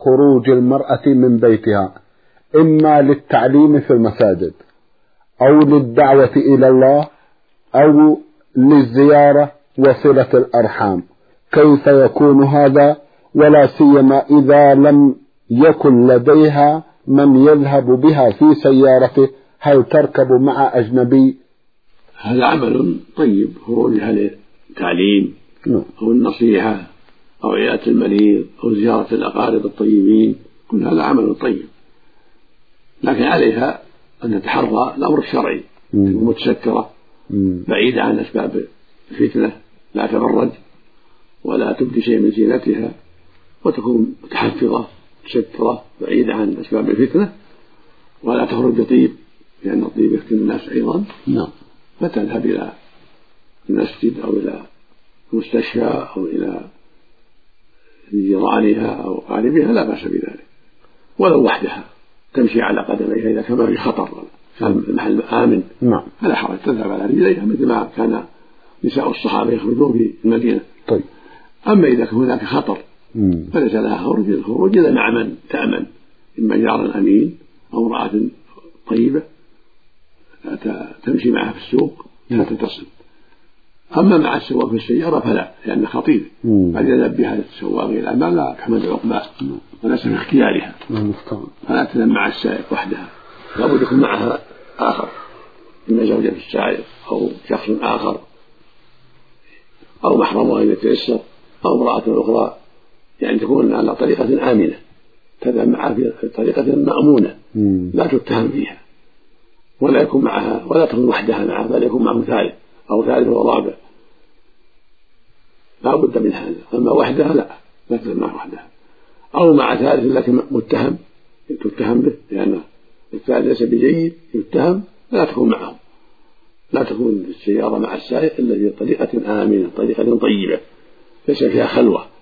خروج المرأة من بيتها إما للتعليم في المساجد أو للدعوة إلى الله أو للزيارة وصلة الأرحام، كيف يكون هذا؟ ولا سيما إذا لم يكن لديها من يذهب بها في سيارته، هل تركب مع أجنبي؟ هذا عمل طيب، خروجها للتعليم أو النصيحة أو عيادة المريض أو زيارة الأقارب الطيبين، كل هذا عمل طيب، لكن عليها أن تتحرى الأمر الشرعي، متسترة بعيدة عن أسباب الفتنة، لا تبرج ولا تبدي شيء من زينتها، وتكون متحفظة متسترة بعيدة عن أسباب الفتنة، ولا تخرج بطيب لأن الطيب يفتن الناس أيضا. فتذهب إلى المسجد أو إلى المستشفى أو إلى جيرانها أو قاربها، لا بأس بذلك، ولو وحدها تمشي على قدميها إذا كان في خطر، كان المحل آمن فلا حرج، تذهب على رجليها مثل ما كان نساء الصحابة يخرجون في المدينة. طيب. أما إذا كان هناك خطر فليس لها خروج إلا مع من تأمن، إما جار أمين أو امرأة طيبة تمشي معها في السوق حتى تصل. أما مع السواق في السيارة فلا، لأن خطير قد يذهب بها السواق إلى ما لا تحمل عقباه وليس في اختيارها، فلا تذهب مع السائق وحدها، لابد يكون معها آخر، إما زوجة السائق أو شخص آخر أو محرمها إذا تيسر أو امرأة أخرى، يعني تكون على طريقة آمنة، تذهب معها في طريقة مأمونة لا تتهم فيها، ولا يكون معها ولا تكون وحدها معها، بل يكون معه ثالث أو ثالث ورابع، لا بد من هذا. أما وحدها لا تذهب معها وحدها، أو مع ثالث لكن متهم تتهم به، لأن الثالث ليس بجيد يتهم، لا تكون معه، لا تكون السيارة مع السائق إلا في طريقة آمنة، طريقة طيبة ليس فيها خلوة